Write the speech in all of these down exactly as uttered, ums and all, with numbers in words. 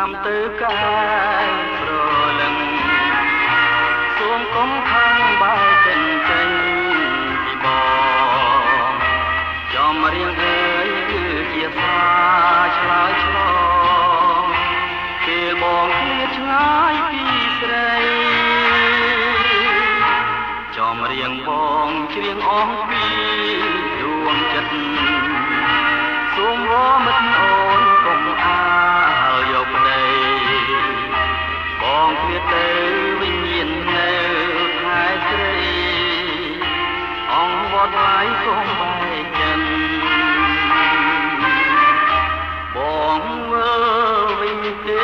ំទៅកាយប្រលឹងសួងកុំខាងបែកចិនចេញពីបងចំរៀងអើយគឺជាសាឆ្លើយឆ្លងពេលបងគ្នាឆ្ងាយពីស្រីចំរៀងបងច្រៀងអស់ពីដួងចិត្តសូមវមិត្តអូនកុំអាលយកប្តីបងគ្នាទៅវិញ្ញាណនៅខែស្រីអង្គវត្តឡាយកុំបែកចិនបងវើវិញទេ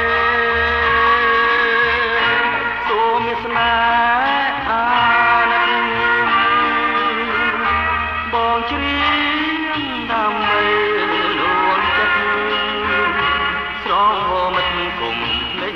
សូមស្នេហ៍អាណិតបងច្រៀងដើម្បីលួងចិត្តស្រងហមិត្តគុំភ្លេច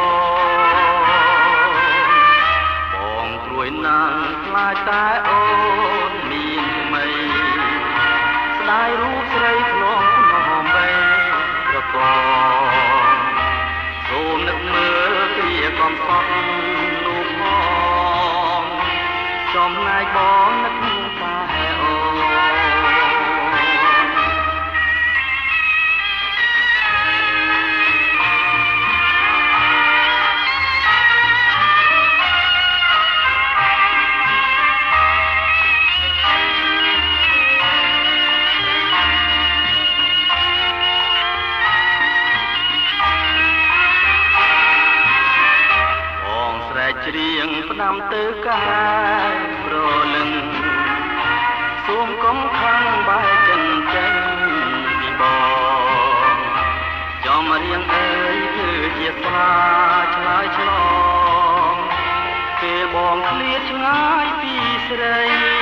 បងបងព្រួយណាស់ខ្លាចតែអូនមានថ្មីស្ដាយរូបស្រីខ្នងខ្នងវែងប្រកបសូមនឹកមើលគ្រាកំសត់នោះផងចំណែកបងនឹកតែអូនច្រៀងផ្ដាំទៅកាយប្រលឹងសួងកុំខាងបែកចិនចេញពីបងចំរៀងអើយគឺជាស្លាឆ្លើយឆ្លងពេលបងឃ្លាតឆ្ងាយពីស្រី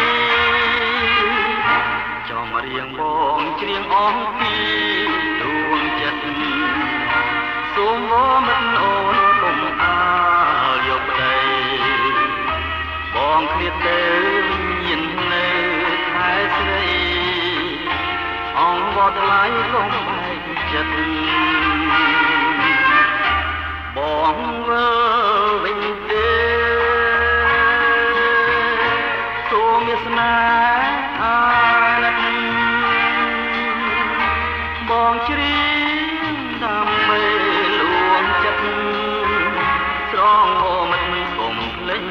ចំរៀងបងច្រៀងអស់ពីដួងចិត្តសូមវមិត្តអូនកុំអាលយកប្តីបងឃ្លាតទៅវិញ្ញាណនៅខែស្រីអង្គវត្តឡាយកុំបែកចិត្តបងវើវិញទេសូមមានស្នេហ៍អាណិតបងច្រៀងដើម្បីលួងចិត្តស្រងហមិត្តកុំភ្លេច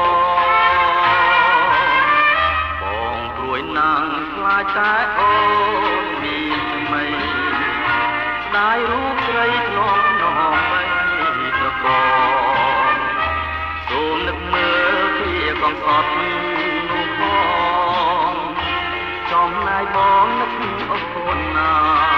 បងបងព្រួយណាស់ខ្លាចតែអូនមានថ្មីស្ដាយរូបស្រីថ្នមថ្នមបីប្រកបសូមនឹកមើលគ្រាកំសត់នោះផងចំណែកបងនឹកអូនណា